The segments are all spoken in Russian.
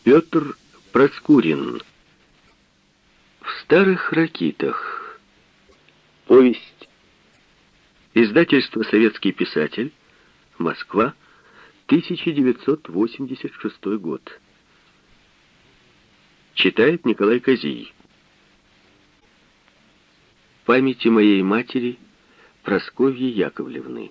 Петр Проскурин. В старых ракитах. Повесть. Издательство «Советский писатель». Москва. 1986 год. Читает Николай Козий. Памяти моей матери Прасковьи Яковлевны.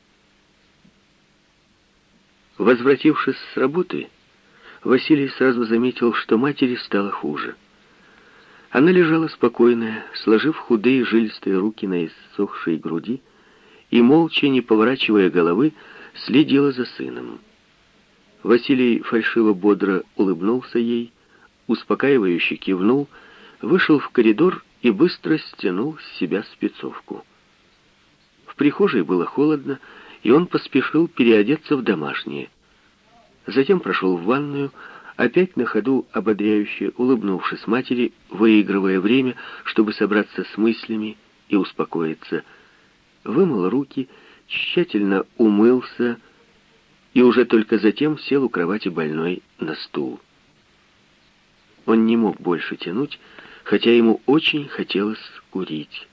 Возвратившись с работы, Василий сразу заметил, что матери стало хуже. Она лежала спокойная, сложив худые жилистые руки на иссохшей груди и, молча, не поворачивая головы, следила за сыном. Василий фальшиво-бодро улыбнулся ей, успокаивающе кивнул, вышел в коридор и быстро стянул с себя спецовку. В прихожей было холодно, и он поспешил переодеться в домашнее. Затем прошел в ванную, опять на ходу ободряюще улыбнувшись матери, выигрывая время, чтобы собраться с мыслями и успокоиться. Вымыл руки, тщательно умылся и уже только затем сел у кровати больной на стул. Он не мог больше тянуть, хотя ему очень хотелось курить.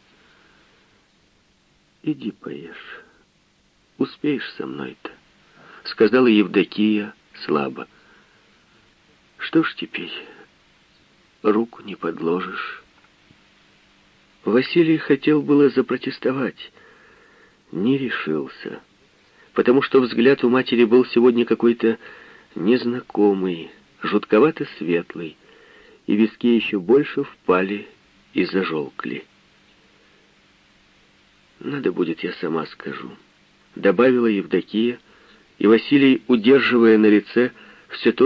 «Иди поешь. Успеешь со мной-то», — сказала Евдокия слабо. «Что ж теперь, руку не подложишь?» Василий хотел было запротестовать, не решился, потому что взгляд у матери был сегодня какой-то незнакомый, жутковато светлый, и виски еще больше впали и зажелкли. «Надо будет, я сама скажу», — добавила Евдокия, и Василий, удерживая на лице все то